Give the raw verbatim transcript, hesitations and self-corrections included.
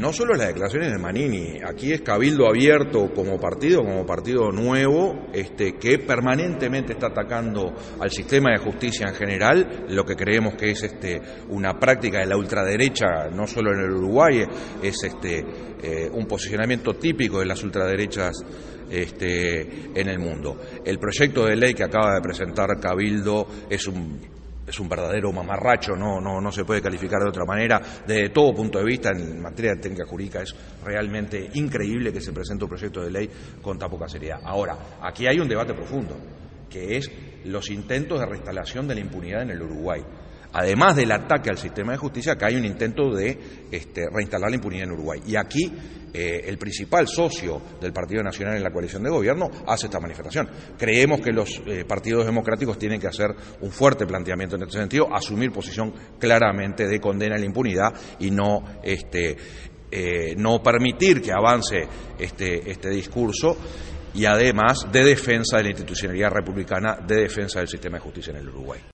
no solo las declaraciones de Manini, aquí es cabildo abierto como partido, como partido nuevo, este, que permanentemente está atacando al sistema de justicia en general, lo que creemos que es este, una práctica de la ultraderecha, no solo en el Uruguay, es este, eh, un posicionamiento típico de las ultraderechas este, en el mundo. El proyecto de ley que acaba de presentar Cabildo es un Es un verdadero mamarracho, no, no, no se puede calificar de otra manera. Desde todo punto de vista, en materia de técnica jurídica, es realmente increíble que se presente un proyecto de ley con tan poca seriedad. Ahora, aquí hay un debate profundo, que es los intentos de reinstalación de la impunidad en el Uruguay. Además del ataque al sistema de justicia, acá hay un intento de este, reinstalar la impunidad en Uruguay. Y aquí eh, el principal socio del Partido Nacional en la coalición de gobierno hace esta manifestación. Creemos que los eh, partidos democráticos tienen que hacer un fuerte planteamiento en este sentido, asumir posición claramente de condena a la impunidad y no, este, eh, no permitir que avance este, este discurso, y además de defensa de la institucionalidad republicana, de defensa del sistema de justicia en el Uruguay.